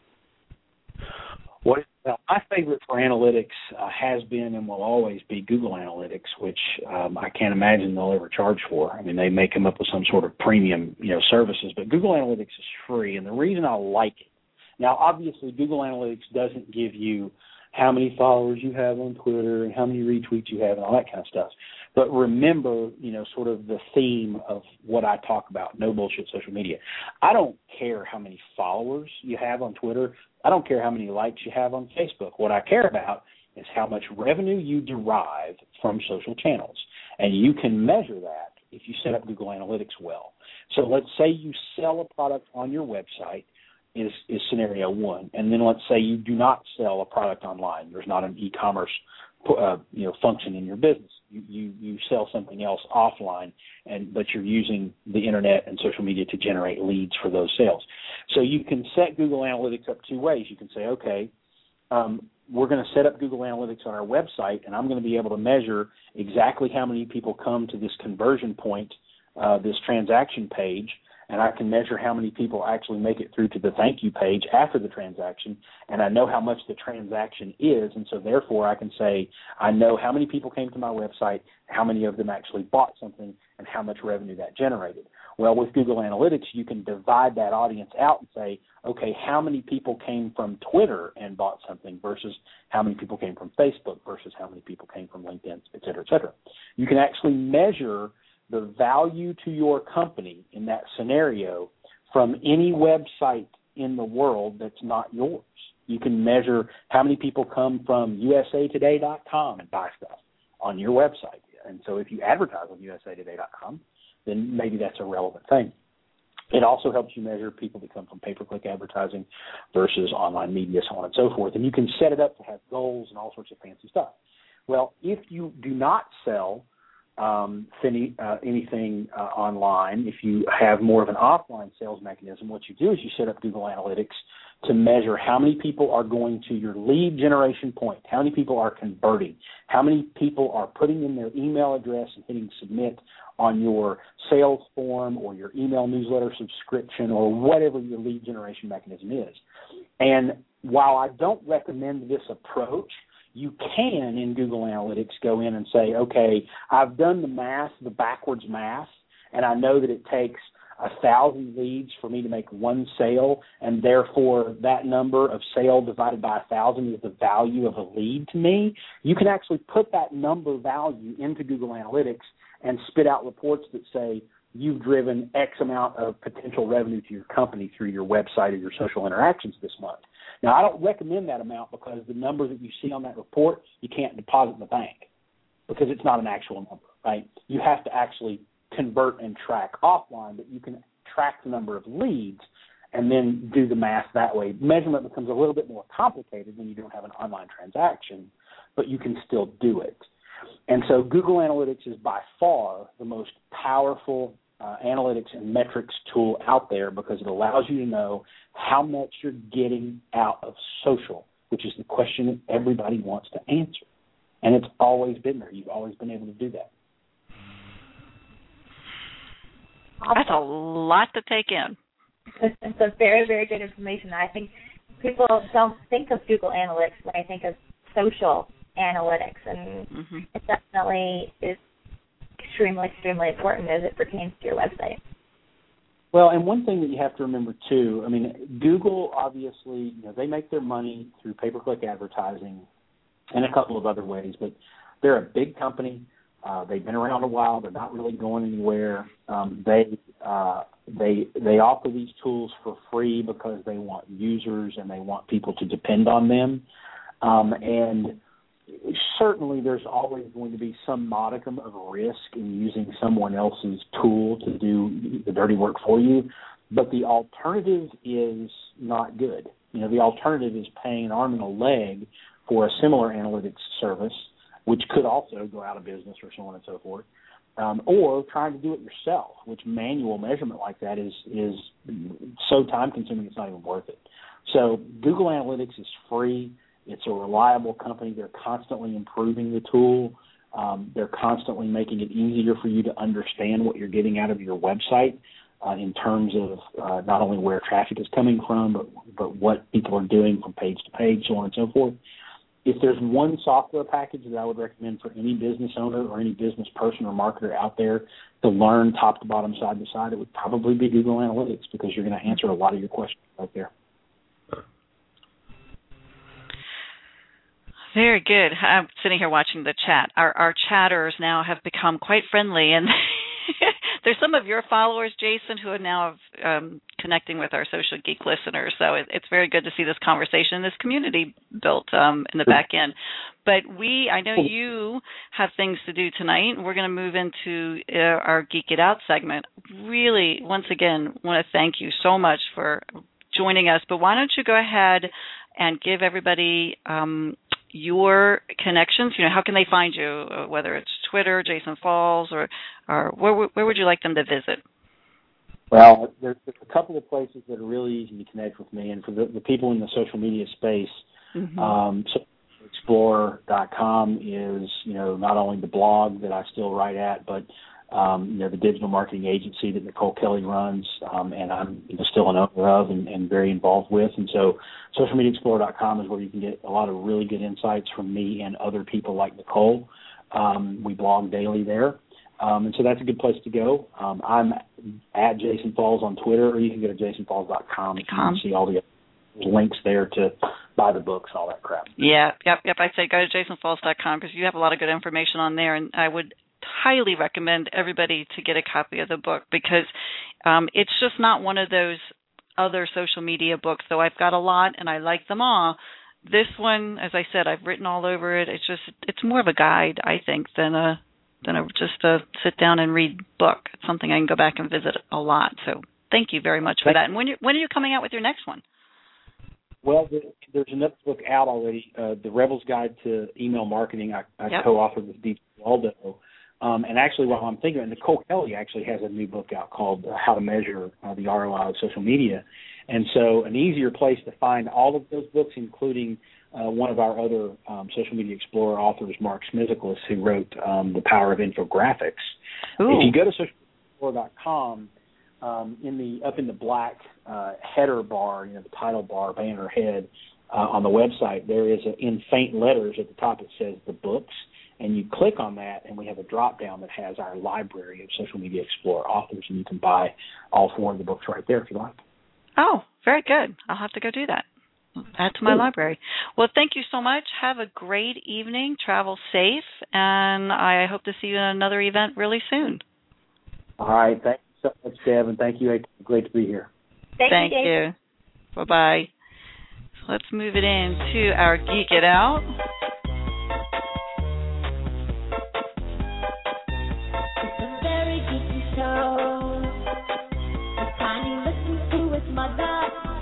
Well, my favorite for analytics has been and will always be Google Analytics, which I can't imagine they'll ever charge for. I mean, they may come up with some sort of premium, services, but Google Analytics is free, and the reason I like it, now obviously Google Analytics doesn't give you how many followers you have on Twitter and how many retweets you have and all that kind of stuff. But remember, sort of the theme of what I talk about, no bullshit social media. I don't care how many followers you have on Twitter. I don't care how many likes you have on Facebook. What I care about is how much revenue you derive from social channels. And you can measure that if you set up Google Analytics well. So let's say you sell a product on your website, is scenario one. And then let's say you do not sell a product online. There's not an e-commerce function in your business. You sell something else offline, but you're using the internet and social media to generate leads for those sales. So you can set Google Analytics up two ways. You can say, okay, we're going to set up Google Analytics on our website, and I'm going to be able to measure exactly how many people come to this conversion point, this transaction page, and I can measure how many people actually make it through to the thank you page after the transaction, and I know how much the transaction is, and so therefore I can say I know how many people came to my website, how many of them actually bought something, and how much revenue that generated. Well, with Google Analytics, you can divide that audience out and say, okay, how many people came from Twitter and bought something versus how many people came from Facebook versus how many people came from LinkedIn, et cetera, et cetera. You can actually measure the value to your company in that scenario from any website in the world that's not yours. You can measure how many people come from usatoday.com and buy stuff on your website. And so if you advertise on usatoday.com, then maybe that's a relevant thing. It also helps you measure people that come from pay-per-click advertising versus online media, so on and so forth. And you can set it up to have goals and all sorts of fancy stuff. Well, if you do not sell anything online, if you have more of an offline sales mechanism, what you do is you set up Google Analytics to measure how many people are going to your lead generation point, how many people are converting, how many people are putting in their email address and hitting submit on your sales form or your email newsletter subscription or whatever your lead generation mechanism is. And while I don't recommend this approach, you can, in Google Analytics, go in and say, okay, I've done the math, the backwards math, and I know that it takes 1,000 leads for me to make one sale, and therefore that number of sale divided by 1,000 is the value of a lead to me. You can actually put that number value into Google Analytics and spit out reports that say you've driven X amount of potential revenue to your company through your website or your social interactions this month. Now, I don't recommend that amount because the number that you see on that report, you can't deposit in the bank because it's not an actual number, right? You have to actually convert and track offline, but you can track the number of leads and then do the math that way. Measurement becomes a little bit more complicated when you don't have an online transaction, but you can still do it. And so Google Analytics is by far the most powerful analytics and metrics tool out there because it allows you to know how much you're getting out of social, which is the question that everybody wants to answer. And it's always been there. You've always been able to do that. That's a lot to take in. It's a very, very good information. I think people don't think of Google Analytics when they think of social analytics, and it definitely is extremely, extremely important as it pertains to your website. Well, and one thing that you have to remember, too, I mean, Google, obviously, they make their money through pay-per-click advertising and a couple of other ways, but they're a big company. They've been around a while. They're not really going anywhere. They offer these tools for free because they want users and they want people to depend on them. And certainly there's always going to be some modicum of risk in using someone else's tool to do the dirty work for you, but the alternative is not good. The alternative is paying an arm and a leg for a similar analytics service, which could also go out of business or so on and so forth, or trying to do it yourself, which manual measurement like that is so time-consuming it's not even worth it. So Google Analytics is free. It's a reliable company. They're constantly improving the tool. They're constantly making it easier for you to understand what you're getting out of your website in terms of not only where traffic is coming from, but what people are doing from page to page, so on and so forth. If there's one software package that I would recommend for any business owner or any business person or marketer out there to learn top to bottom, side to side, it would probably be Google Analytics because you're going to answer a lot of your questions right there. Very good. I'm sitting here watching the chat. Our chatters now have become quite friendly, and there's some of your followers, Jason, who are now connecting with our Social Geek listeners. So it's very good to see this conversation, this community built in the back end. But I know you have things to do tonight. We're going to move into our Geek It Out segment. Really, once again, want to thank you so much for joining us. But why don't you go ahead and give everybody your connections? How can they find you, whether it's Twitter, Jason Falls, or where would you like them to visit? Well, there's a couple of places that are really easy to connect with me, and for the people in the social media space, socialexplorer.com is, not only the blog that I still write at, but the digital marketing agency that Nicole Kelly runs, and I'm still an owner of and very involved with. And so socialmediaexplorer.com is where you can get a lot of really good insights from me and other people like Nicole. We blog daily there. And so that's a good place to go. I'm at Jason Falls on Twitter, or you can go to jasonfalls.com. You can see all the links there to buy the books and all that crap. Yep. I'd say go to jasonfalls.com because you have a lot of good information on there, and I would highly recommend everybody to get a copy of the book because it's just not one of those other social media books, though I've got a lot and I like them all. This one, as I said, I've written all over it. It's more of a guide, I think, than just a sit down and read book. It's something I can go back and visit a lot. So thank you very much for that. And when are you coming out with your next one? Well, there's another book out already, The Rebel's Guide to Email Marketing. I co-authored with Dee Waldo. And actually, while I'm thinking, Nicole Kelly actually has a new book out called How to Measure the ROI of Social Media. And so an easier place to find all of those books, including one of our other Social Media Explorer authors, Mark Smiziklis, who wrote The Power of Infographics. Ooh. If you go to socialexplorer.com, up in the black header bar, the title bar, banner head on the website, there is in faint letters at the top it says the books. And you click on that, and we have a drop-down that has our library of Social Media Explorer authors, and you can buy all 4 of the books right there if you like. Oh, very good. I'll have to go do that. Add to my library. Well, thank you so much. Have a great evening. Travel safe, and I hope to see you at another event really soon. All right. Thanks. so much, Deb, and thank you. Great to be here. Thank you. Bye-bye. So let's move it into our Geek It Out. It's a very geeky show. The kind you listen to with mother.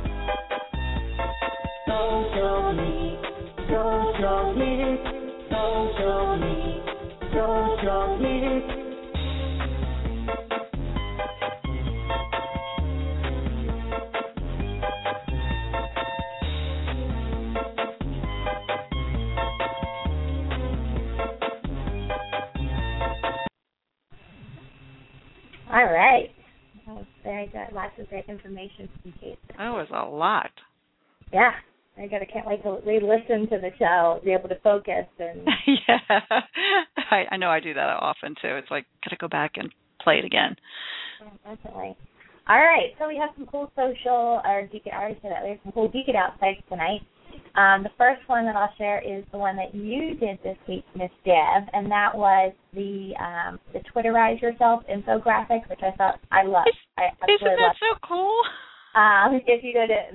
Social Geek, Social Geek, Social Geek, Social Geek. All right. That was very good. Lots of great information from Jason. That was a lot. Yeah. Can't wait to re-listen to the show, be able to focus. And yeah. I know I do that often, too. It's like, got to go back and play it again. Definitely. All right. So we have some cool social, or Geek It, I already said that. We have some cool Geek It Out sites tonight. The first one that I'll share is the one that you did this week, Miss Deb, and that was the Twitterize Yourself infographic, which I thought I loved. Isn't that so cool? If you go to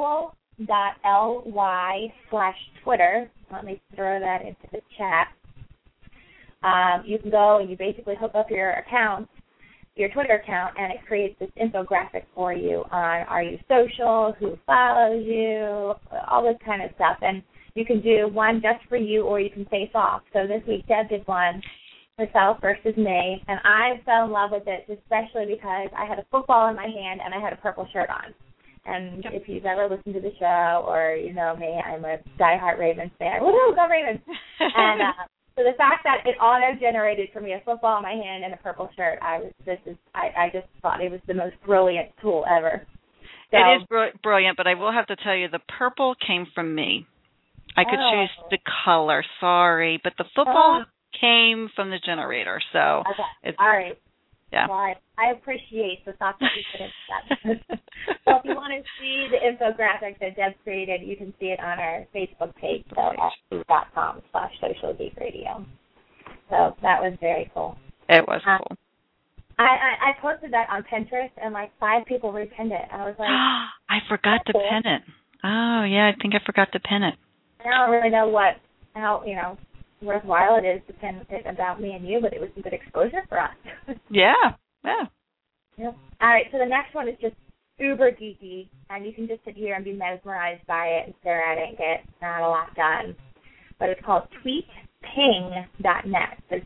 visual.ly/Twitter, let me throw that into the chat. You can go and you basically hook up your account, your Twitter account, and it creates this infographic for you on are you social, who follows you, all this kind of stuff. And you can do one just for you, or you can face off. So this week Deb did one, herself versus me, and I fell in love with it, especially because I had a football in my hand and I had a purple shirt on. And if you've ever listened to the show or you know me, I'm a diehard Ravens fan. Woohoo, go Ravens! And so the fact that it auto-generated for me a football in my hand and a purple shirt, I just thought it was the most brilliant tool ever. So, it is brilliant, but I will have to tell you, the purple came from me. I could choose the color, sorry, but the football came from the generator. So okay. All right. Yeah. Well, I appreciate the thought that you put into that. So if you want to see the infographic that Deb created, you can see it on our Facebook page, so facebook.com/socialgeekradio. So that was very cool. It was cool. I posted that on Pinterest, and like 5 people repinned it. I was like, I forgot to pin it. Oh, yeah, I think I forgot to pin it. I don't really know how worthwhile it is to pin it about me and you, but it was some good exposure for us. Yeah. Yep. All right, so the next one is just uber geeky, and you can just sit here and be mesmerized by it and stare at it and get not a lot done. But it's called tweetping.net. So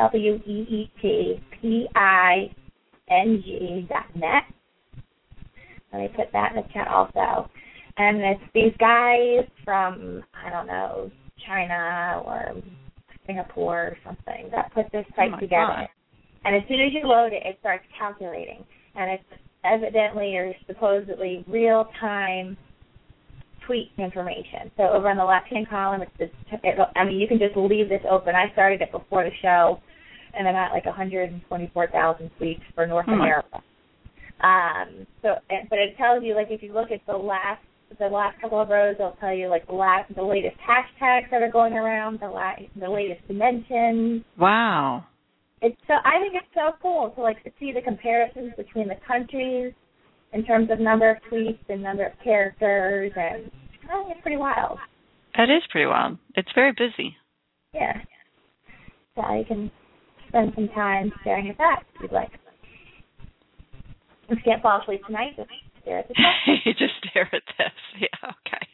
tweetping.net. Let me put that in the chat also. And it's these guys from, I don't know, China or Singapore or something that put this site together. God. And as soon as you load it, it starts calculating. And it's evidently or supposedly real-time tweet information. So over on the left-hand column, you can just leave this open. I started it before the show, and I'm at like 124,000 tweets for North America. But it tells you, like, if you look at the last couple of rows, it'll tell you like the latest hashtags that are going around, the latest dimensions. Wow. I think it's so cool to see the comparisons between the countries in terms of number of tweets and number of characters, and I think it's pretty wild. That is pretty wild. It's very busy. Yeah. So you can spend some time staring at that if you'd like. If you can't fall asleep tonight, just stare at the text. You just stare at this. Yeah, okay.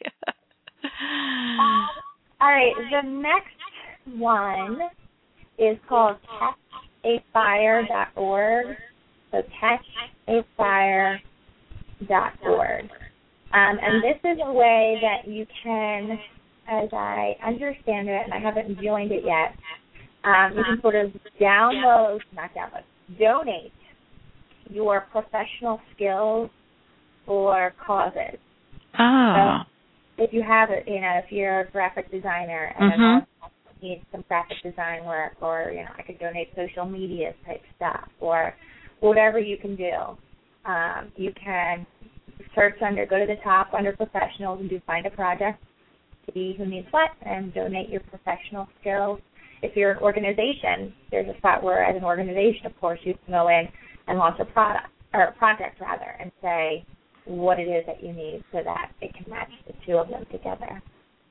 All right, the next one is called catchafire.org. So catchafire.org. And this is a way that you can, as I understand it, and I haven't joined it yet, you can sort of donate your professional skills or causes. Oh. So if you have it, if you're a graphic designer and need some graphic design work, or I could donate social media type stuff, or whatever you can do. You can search go to the top under professionals and do find a project, see who needs what, and donate your professional skills. If you're an organization, there's a spot where, as an organization, of course, you can go in and launch a project rather, and say what it is that you need so that it can match the two of them together.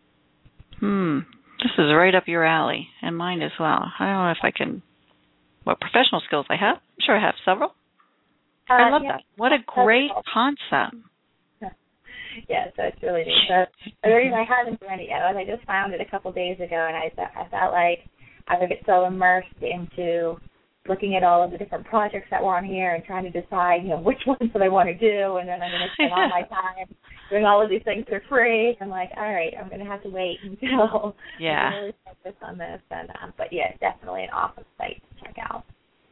This is right up your alley, and mine as well. I don't know if I can, what professional skills I have. I'm sure I have several. I love that. What a great concept. Yeah, so it's really neat. So the reason I haven't done it yet was I just found it a couple days ago, and I felt like I would get so immersed into looking at all of the different projects that were on here and trying to decide, which ones do I want to do, and then I'm going to spend all my time doing all of these things for free. I'm like, all right, I'm going to have to wait until I really focus on this. But yeah, it's definitely an awesome site to check out.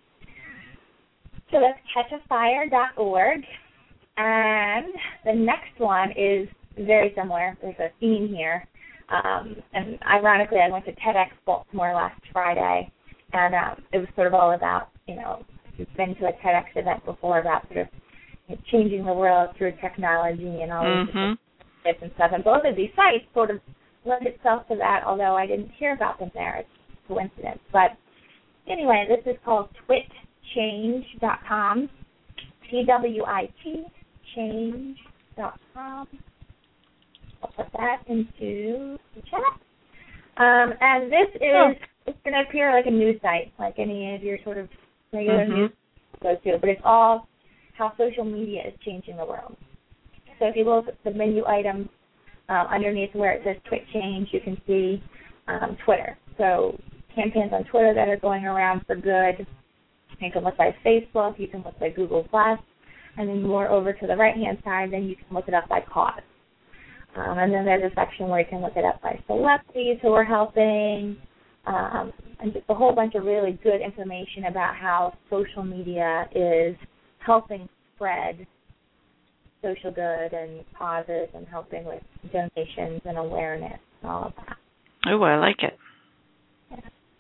So that's catchafire.org. And the next one is very similar. There's a theme here. And ironically, I went to TEDx Baltimore last Friday, and it was sort of all about, you've been to a TEDx event before about sort of changing the world through technology and all these different tips and stuff. And both of these sites sort of lend itself to that, although I didn't hear about them there. It's a coincidence. But anyway, this is called twitchange.com, TWIT, change.com. I'll put that into the chat. And this is, it's going to appear like a news site, like any of your sort of regular news goes to, but it's all how social media is changing the world. So if you look at the menu items underneath where it says Twitch Change, you can see Twitter. So campaigns on Twitter that are going around for good. You can look by Facebook, you can look by Google+, and then more over to the right-hand side, then you can look it up by cause. And then there's a section where you can look it up by celebrities who are helping, and just a whole bunch of really good information about how social media is helping spread social good and causes and helping with donations and awareness and all of that. Oh, I like it. Yeah.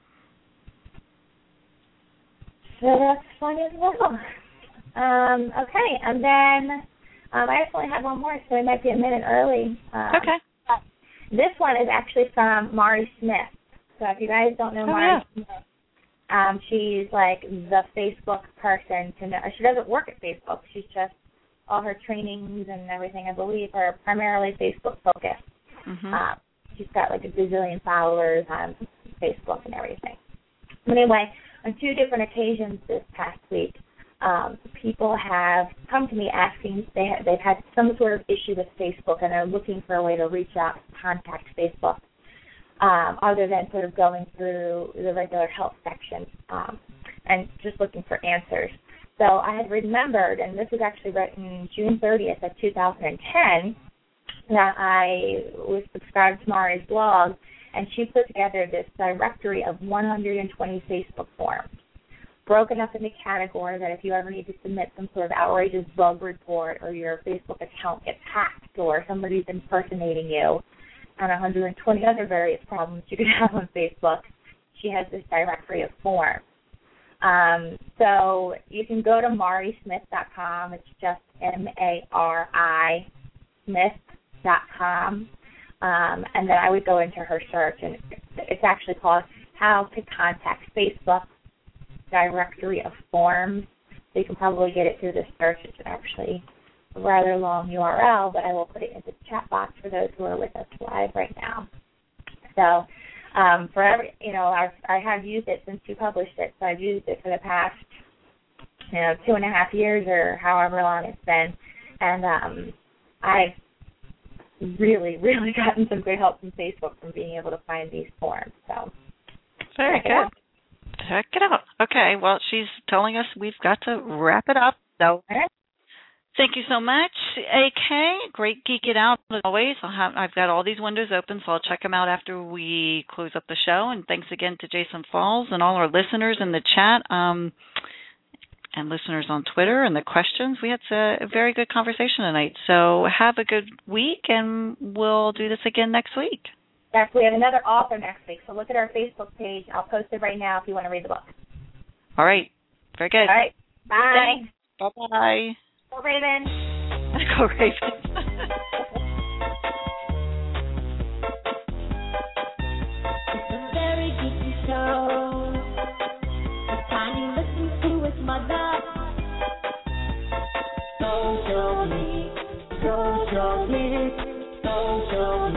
So that's fun as well. Okay, and then I actually have one more, so we might be a minute early. Okay. This one is actually from Mari Smith. So if you guys don't know Mari Smith, she's like the Facebook person to know. She doesn't work at Facebook. She's just, all her trainings and everything, I believe, are primarily Facebook focused. She's got like a gazillion followers on Facebook and everything. But anyway, on 2 different occasions this past week, people have come to me asking, they've had some sort of issue with Facebook and are looking for a way to reach out and contact Facebook, other than sort of going through the regular help section and just looking for answers. So I had remembered, and this was actually written June 30th of 2010, that I was subscribed to Mari's blog, and she put together this directory of 120 Facebook forums, broken up into categories that if you ever need to submit some sort of outrageous bug report or your Facebook account gets hacked or somebody's impersonating you, and 120 other various problems you could have on Facebook, she has this directory of forums. So you can go to marismith.com. It's just MARI Smith.com. And then I would go into her search, and it's actually called How to Contact Facebook Directory of Forms. So you can probably get it through the search. It's actually a rather long URL, but I will put it in the chat box for those who are with us live right now. So for every, I have used it since you published it, so I've used it for the past, 2.5 years or however long it's been, and I've really, really gotten some good help from Facebook from being able to find these forms. So very good. Check it out. Okay, well, she's telling us we've got to wrap it up. So thank you so much, AK. Great Geek It Out as always. I've got all these windows open, so I'll check them out after we close up the show. And thanks again to Jason Falls and all our listeners in the chat and listeners on Twitter and the questions. We had a very good conversation tonight. So have a good week, and we'll do this again next week. Yes, we have another author next week, so look at our Facebook page. I'll post it right now if you want to read the book. All right. Very good. All right. Bye. Bye-bye. Go Raven. Go Raven. It's a very geeky show. The kind you listen to with mother Social Geek, Social Geek, Social